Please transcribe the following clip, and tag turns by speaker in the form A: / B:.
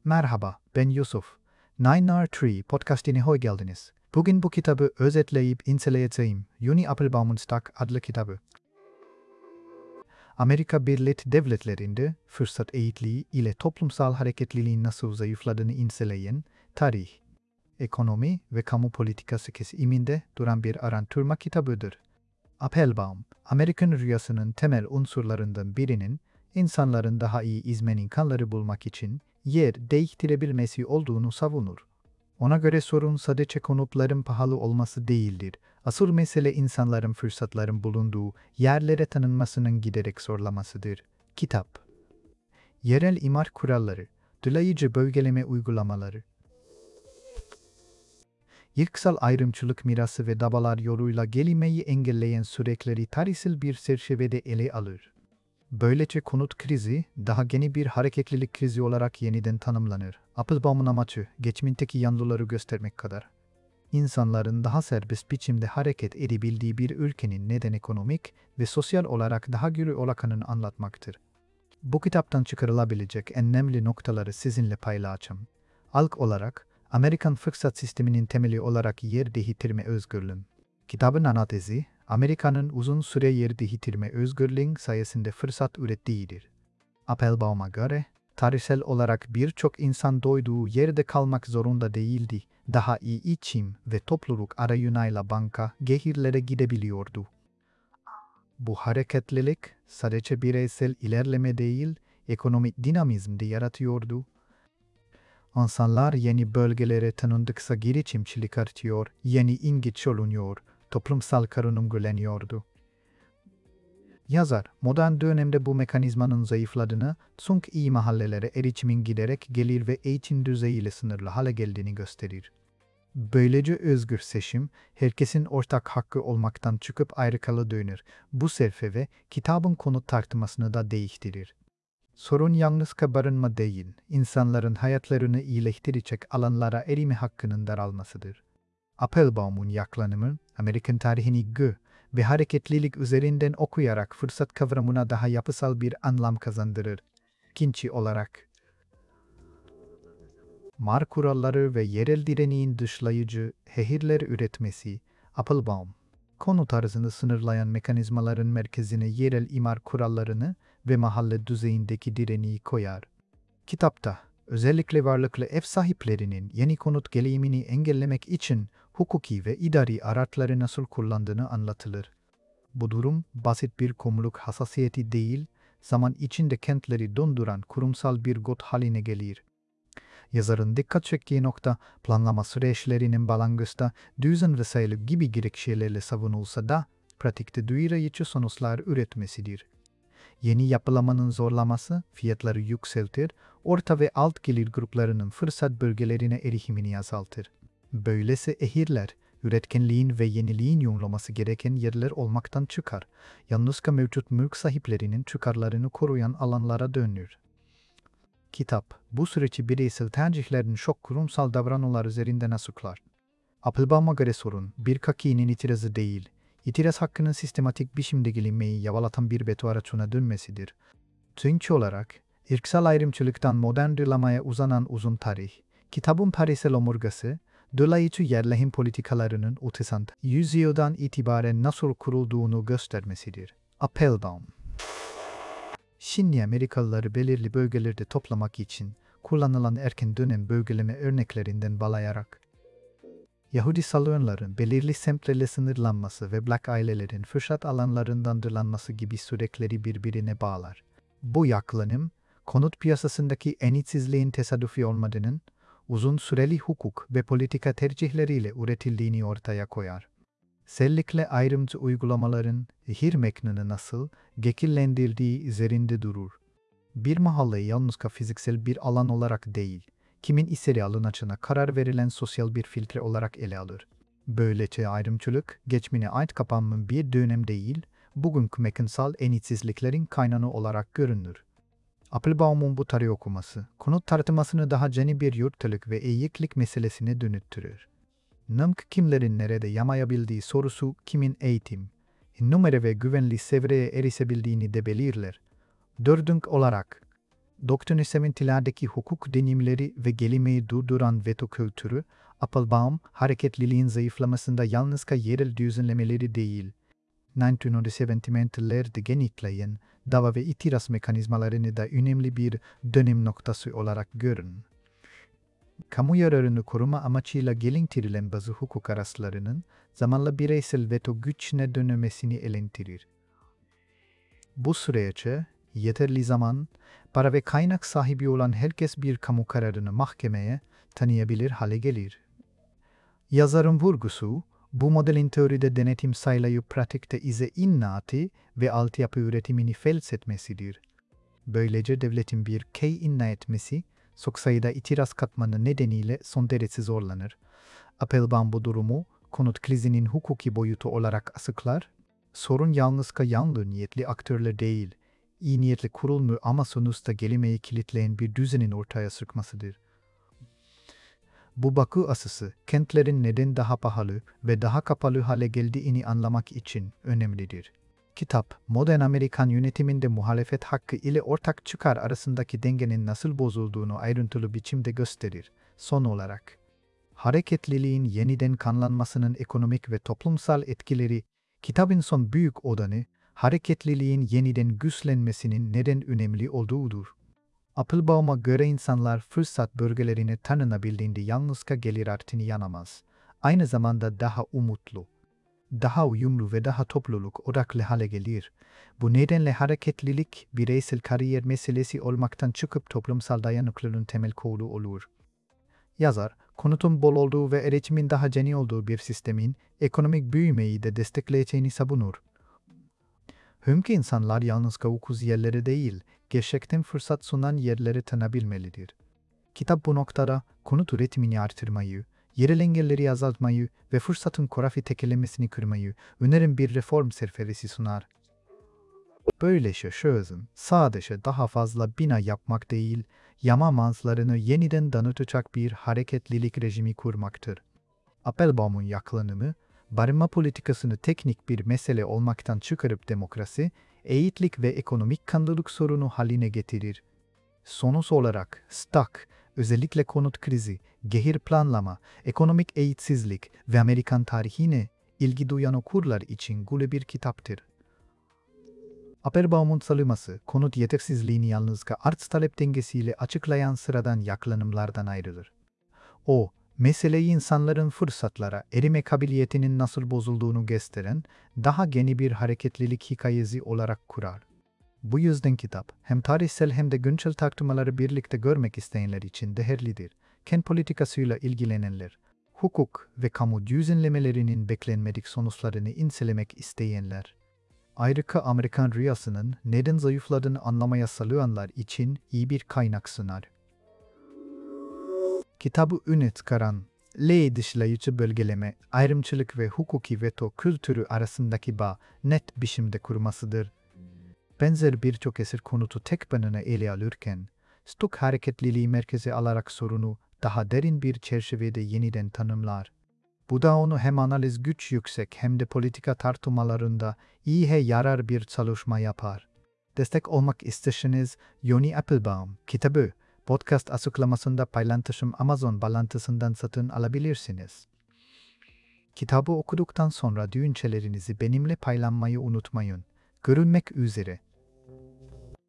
A: Merhaba, ben Yusuf. 9R3 podcastine hoş geldiniz. Bugün bu kitabı özetleyip inceleyeceğim. Uni Applebaum'un Stack adlı kitabı. Amerika Birleşik Devletleri'nde fırsat eşitliği ile toplumsal hareketliliğin nasıl zayıfladığını inceleyen, tarih, ekonomi ve kamu politikası kesiminde duran bir araştırma kitabıdır. Applebaum, Amerikan rüyasının temel unsurlarından birinin, insanların daha iyi imkanları bulmak için yer değiştirebilmesi olduğunu savunur. Ona göre sorun sadece konutların pahalı olması değildir. Asıl mesele insanların fırsatların bulunduğu yerlere tanınmasının giderek zorlamasıdır. Kitap. Yerel imar kuralları, dolayıcı bölgeleme uygulamaları. Yıksal ayrımcılık mirası ve dabalar yoluyla gelişmeyi engelleyen süreçleri tarihsel bir çerçevede ele alır. Böylece konut krizi, daha geniş bir hareketlilik krizi olarak yeniden tanımlanır. Applebaum'un amacı, geçmişteki yanlıları göstermek kadar. İnsanların daha serbest biçimde hareket edebildiği bir ülkenin neden ekonomik ve sosyal olarak daha güçlü olacağını anlatmaktır. Bu kitaptan çıkarılabilecek en önemli noktaları sizinle paylaşacağım. İlk olarak, Amerikan fırsat sisteminin temeli olarak yer değiştirme özgürlüğü. Kitabın ana tezi, Amerika'nın uzun süre yer değiştirme özgürlüğü sayesinde fırsat ürettiğidir. Applebaum'a göre, tarihsel olarak birçok insan doyduğu yerde kalmak zorunda değildi, daha iyi içim ve topluluk arayışıyla banka, şehirlere gidebiliyordu. Bu hareketlilik sadece bireysel ilerleme değil, ekonomik dinamizm de yaratıyordu. İnsanlar yeni bölgelere tanındıkça girişimcilik artıyor, yeni imgeç olunuyor, toplumsal karınım güçleniyordu. Yazar, modern dönemde bu mekanizmanın zayıfladığını, çünkü iyi mahallelere erişimin giderek gelir ve eğitim düzeyiyle sınırlı hale geldiğini gösterir. Böylece özgür seçim, herkesin ortak hakkı olmaktan çıkıp ayrıcalığa dönür. Bu çerçeve, kitabın konu tartışmasını da değiştirir. Sorun yalnız barınma değil, insanların hayatlarını iyileştirecek alanlara erime hakkının daralmasıdır. Applebaum'un yaklaşımı, Amerikan tarihini ve hareketlilik üzerinden okuyarak fırsat kavramına daha yapısal bir anlam kazandırır. İkinci olarak, mar kuralları ve yerel direneğin dışlayıcı şehirler üretmesi, Applebaum, konu tarzını sınırlayan mekanizmaların merkezine yerel imar kurallarını ve mahalle düzeyindeki direneği koyar. Kitapta, özellikle varlıklı ev sahiplerinin yeni konut gelişimini engellemek için hukuki ve idari araçları nasıl kullandığını anlatılır. Bu durum, basit bir komuluk hassasiyeti değil, zaman içinde kentleri donduran kurumsal bir got haline gelir. Yazarın dikkat çektiği nokta, planlama süreçlerinin balangısta düzen ve sayılık gibi gerekçelerle savunulsa da, pratikte duyurayıcı sonuçlar üretmesidir. Yeni yapılamanın zorlaması, fiyatları yükseltir, orta ve alt gelir gruplarının fırsat bölgelerine erişimini azaltır. Böylesi şehirler, üretkenliğin ve yeniliğin yoğunlaması gereken yerler olmaktan çıkar, yalnızca mevcut mülk sahiplerinin çıkarlarını koruyan alanlara dönür. Kitap, bu süreci bireysel tercihlerin çok kurumsal davranışlar üzerinden açıklar. Applebaum'a göre sorun, bir kişinin itirazı değil, itiraz hakkının sistematik biçimde gelinmeyi yavalatan bir veto araçına dönmesidir. Çünkü olarak, ırksal ayrımcılıktan modern duyulamaya uzanan uzun tarih, kitabın tarihsel omurgası, dolayıcı yerleşim politikalarının ötesinde yüzyıldan itibaren nasıl kurulduğunu göstermesidir. Applebaum. Şimdi Amerikalıları belirli bölgelerde toplamak için kullanılan erken dönem bölgeleme örneklerinden bağlayarak, Yahudi salonların belirli semtlerle sınırlanması ve Black ailelerin fırsat alanlarından dırlanması gibi süreçleri birbirine bağlar. Bu yaklaşım, konut piyasasındaki eşitsizliğin tesadüfi olmadığının, uzun süreli hukuk ve politika tercihleriyle üretildiğini ortaya koyar. Özellikle ayrımcı uygulamaların şehir mekanını nasıl şekillendirdiği üzerinde durur. Bir mahalle yalnızca fiziksel bir alan olarak değil, kimin eseri alınacağına karar verilen sosyal bir filtre olarak ele alır. Böylece ayrımcılık, geçmişine ait kapanmış bir dönem değil, bugünkü mekansal eşitsizliklerin kaynağı olarak görünür. Applebaum'un bu tarih okuması, konut tartışmasını daha yeni bir yurttalık ve eğiklik meselesine dönüttürür. Kimlerin nerede yamayabildiği sorusu kimin eğitim, numara ve güvenli seviyeye erişebildiğini de belirler. Dördüncü olarak, 1970'lerdeki hukuk deneyimleri ve gelişmeyi durduran veto kültürü, Applebaum, hareketliliğin zayıflamasında yalnızca yerel düzenlemeleri değil, 1970'lerde genellikle dava ve itiraz mekanizmalarını da önemli bir dönüm noktası olarak görün. Kamu yararını koruma amacıyla geliştirilen bazı hukuk araçlarının zamanla bireysel veto gücüne dönmesini elendirir. Bu süreçte yeterli zaman, para ve kaynak sahibi olan herkes bir kamu kararını mahkemeye tanıyabilir hale gelir. Yazarın vurgusu, bu modelin teoride denetim sayılayıp pratikte ize innaati ve altyapı üretimini felsetmesidir. Böylece devletin bir key inna etmesi, çok sayıda itiraz katmanı nedeniyle son derece zorlanır. Applebaum bu durumu, konut krizinin hukuki boyutu olarak açıklar. Sorun yalnızca yanlı niyetli aktörler değil, iyi niyetli kurulmuş ama sonuçta gelişmeyi kilitleyen bir düzenin ortaya çıkmasıdır. Bu bakış açısı, kentlerin neden daha pahalı ve daha kapalı hale geldiğini anlamak için önemlidir. Kitap, modern Amerikan yönetiminde muhalefet hakkı ile ortak çıkar arasındaki dengenin nasıl bozulduğunu ayrıntılı biçimde gösterir. Son olarak, hareketliliğin yeniden kanlanmasının ekonomik ve toplumsal etkileri, kitabın son büyük odanı, hareketliliğin yeniden güçlenmesinin neden önemli olduğudur. Applebaum'a göre insanlar fırsat bölgelerine tanınabildiğinde yalnızca gelir artını yanamaz. Aynı zamanda daha umutlu, daha uyumlu ve daha topluluk odaklı hale gelir. Bu nedenle hareketlilik bireysel kariyer meselesi olmaktan çıkıp toplumsal dayanıklılığın temel kolu olur. Yazar, konutun bol olduğu ve erişimin daha ceni olduğu bir sistemin ekonomik büyümeyi de destekleyeceğini savunur. Hümki insanlar yalnızca ucuz yerleri değil, gerçekten fırsat sunan yerleri tanıyabilmelidir. Kitap bu noktada konut üretimini artırmayı, yerel engelleri azaltmayı ve fırsatın coğrafi tekellemesini kırmayı önerin bir reform seferisi sunar. Böylece çözüm sadece daha fazla bina yapmak değil, yama manzlarını yeniden tanıtacak bir hareketlilik rejimi kurmaktır. Applebaum'un yaklaşımı, barınma politikasını teknik bir mesele olmaktan çıkarıp demokrasi, eğitlik ve ekonomik kanlılık sorunu haline getirir. Sonuç olarak, STAK, özellikle konut krizi, gehir planlama, ekonomik eğitsizlik ve Amerikan tarihine ilgi duyan okurlar için gule bir kitaptır. Applebaum'un savunması, konut yetersizliğini yalnızca arz-talep dengesiyle açıklayan sıradan yaklaşımlardan ayrılır. O, meseleyi insanların fırsatlara erime kabiliyetinin nasıl bozulduğunu gösteren daha geniş bir hareketlilik hikayesi olarak kurar. Bu yüzden kitap, hem tarihsel hem de güncel tartışmaları birlikte görmek isteyenler için değerlidir. Kent politikasıyla ilgilenenler, hukuk ve kamu düzenlemelerinin beklenmedik sonuçlarını incelemek isteyenler, ayrıca Amerikan rüyasının neden zayıfladığını anlamaya çalışanlar için iyi bir kaynak sunar. Kitabı öne çıkaran, ley dışlayıcı bölgeleme, ayrımcılık ve hukuki veto kültürü arasındaki bağ net biçimde kurmasıdır. Benzer birçok eser konutu tek başına ele alırken, Stok hareketliliği merkeze alarak sorunu daha derin bir çerçevede yeniden tanımlar. Bu da onu hem analiz güç yüksek hem de politika tartışmalarında iyiye yarar bir çalışma yapar. Destek olmak isterseniz Yoni Applebaum kitabı, podcast açıklamasında paylaştığım Amazon bağlantısından satın alabilirsiniz. Kitabı okuduktan sonra düşüncelerinizi benimle paylaşmayı unutmayın. Görülmek üzere.